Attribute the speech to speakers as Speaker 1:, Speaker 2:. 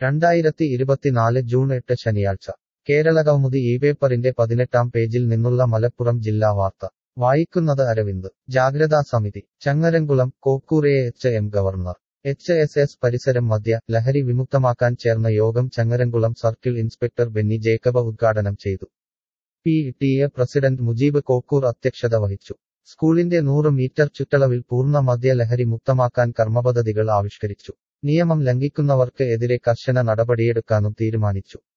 Speaker 1: 2024 June 8 ശനിയാഴ്ച കേരളകൗമുദി ഈ പേപ്പറിന്റെ 18-ാം പേജിൽ നിന്നുള്ള മലപ്പുറം ജില്ലാ വാർത്ത വായിക്കുന്നത് അരവിന്ദ് ജാഗ്രതാ സമിതി Changaramkulam Kokkur H M. Government H S S. പരിസരം മദ്യ ലഹരി വിമുക്തമാക്കാൻ ചേർന്ന യോഗം ചങ്ങരംകുളം സർക്കിൾ ഇൻസ്പെക്ടർ ബെന്നി ജേക്കബ് ഉദ്ഘാടനം ചെയ്തു. പി.ടി.എ. പ്രസിഡന്റ് മുജീബ് കോക്കൂർ അധ്യക്ഷത വഹിച്ചു. സ്കൂളിന്റെ 100 മീറ്റർ ചുറ്റളവിൽ പൂർണ്ണ മദ്യ ലഹരി മുക്തമാക്കാൻ കർമ്മപദ്ധതികൾ ആവിഷ്കരിച്ചു. നിയമം ലംഘിക്കുന്നവർക്ക് എതിരെ കർശന നടപടിയെടുക്കാനും തീരുമാനിച്ചു.